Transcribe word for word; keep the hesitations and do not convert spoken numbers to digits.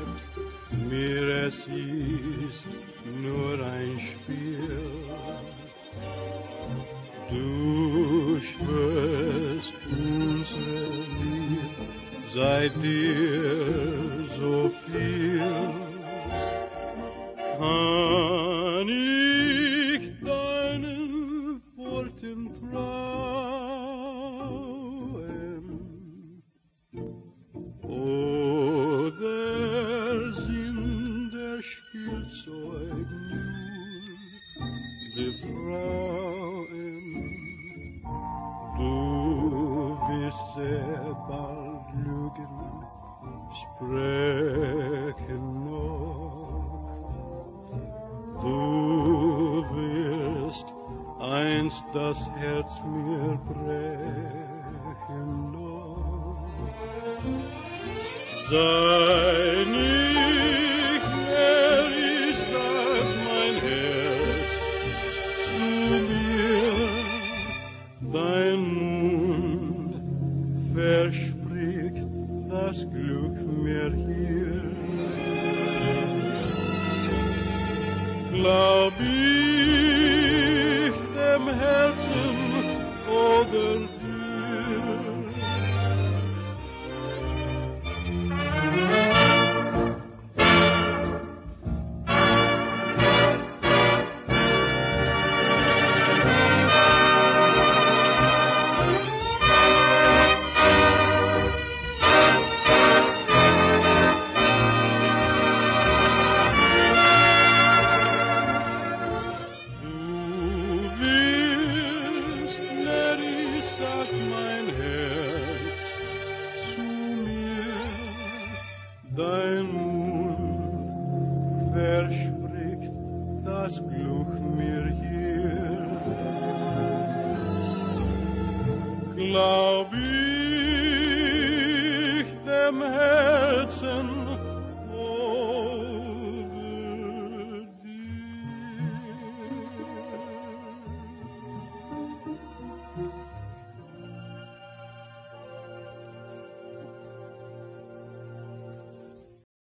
sagt mir, es ist nur ein Spiel. Du schwörst unsere Liebe, sei dir so viel. Kann ich deinen Worten trauen? Oder sind der Spielzeug nur die Frauen? Du wirst sehr bald lügen, sprechen noch. Du wirst einst das Herz mir brechen noch. Sei nicht ehrlich, sag mein Herz zu mir, dein Mund verspricht das Glück mir hier. Glaub ich dem Herzen oder dir? Dein Mund verspricht das Glück mir hier. Glaub ich